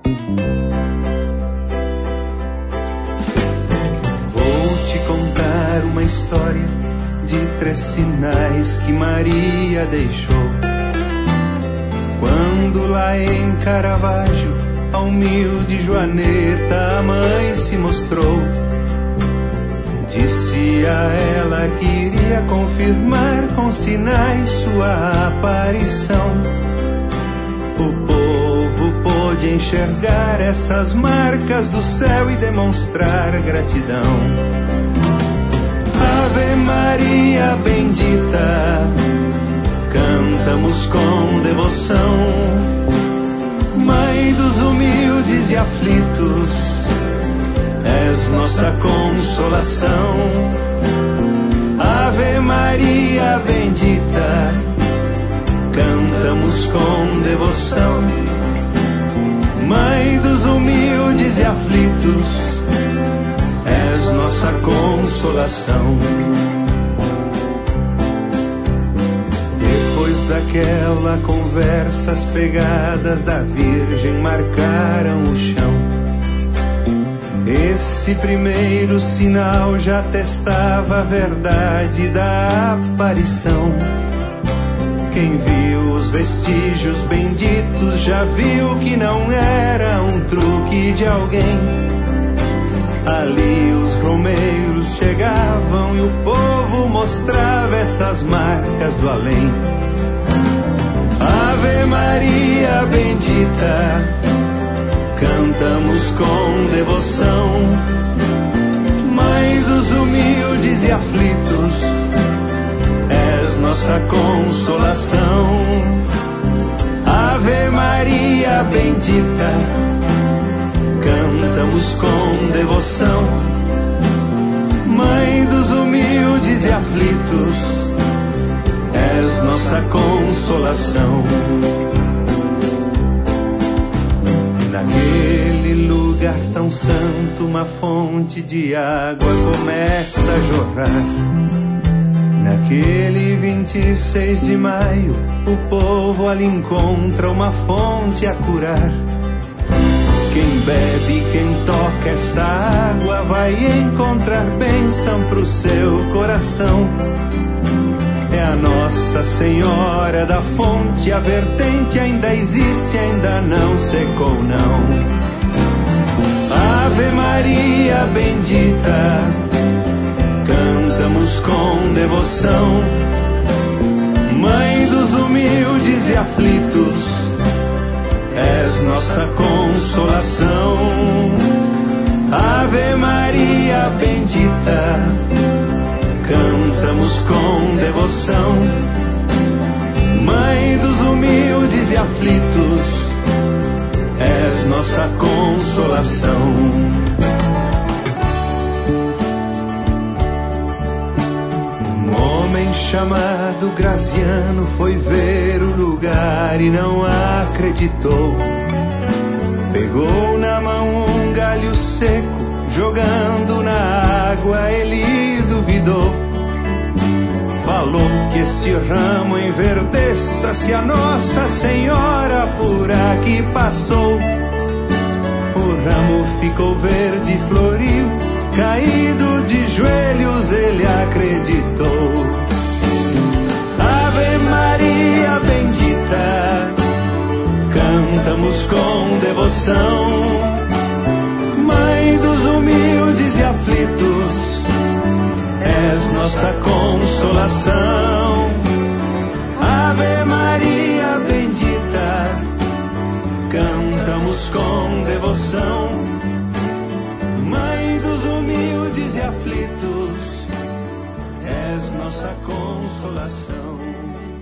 Vou te contar uma história de 3 sinais que Maria deixou. Quando lá em Caravaggio, a humilde Joaneta, a mãe se mostrou. Disse a ela que iria confirmar com sinais sua aparição. O povo pôde enxergar essas marcas do céu e demonstrar gratidão. Ave Maria bendita, cantamos com devoção. Mãe dos humildes e aflitos, és nossa consolação. Ave Maria bendita, cantamos com devoção. Mãe dos humildes e aflitos, és nossa consolação. Depois daquela conversa, as pegadas da Virgem marcaram o chão. Esse primeiro sinal já atestava a verdade da aparição. Quem viu os vestígios benditos já viu que não era um truque de alguém. Ali os romeiros chegavam e o povo mostrava essas marcas do além. Ave Maria bendita, cantamos com devoção. Mãe dos humildes e aflitos, és nossa consolação. Ave Maria bendita, cantamos com devoção. Mãe dos humildes e aflitos, és nossa consolação. Naquele lugar tão santo, uma fonte de água começa a jorrar. Naquele 26 de maio, o povo ali encontra uma fonte a curar. Quem bebe, quem toca esta água, vai encontrar bênção pro seu coração. É a Nossa Senhora da Fonte, a vertente ainda existe, ainda não secou não. Ave Maria bendita, cantamos com devoção. Mãe dos humildes e aflitos, és nossa consolação. Ave Maria bendita, cantamos com devoção. Mãe dos humildes e aflitos, és nossa consolação. Um homem chamado Graziano foi ver o lugar e não acreditou. Pegou na mão um galho seco, jogando na água ele duvidou. Falou que este ramo enverdeça se a Nossa Senhora por aqui passou. O ramo ficou verde e floriu, caído de joelhos ele acreditou. Ave Maria bendita, cantamos com devoção. Mãe dos humildes e aflitos, és nossa consolação. Ave Maria bendita, cantamos com devoção. Mãe dos humildes e aflitos, és nossa consolação.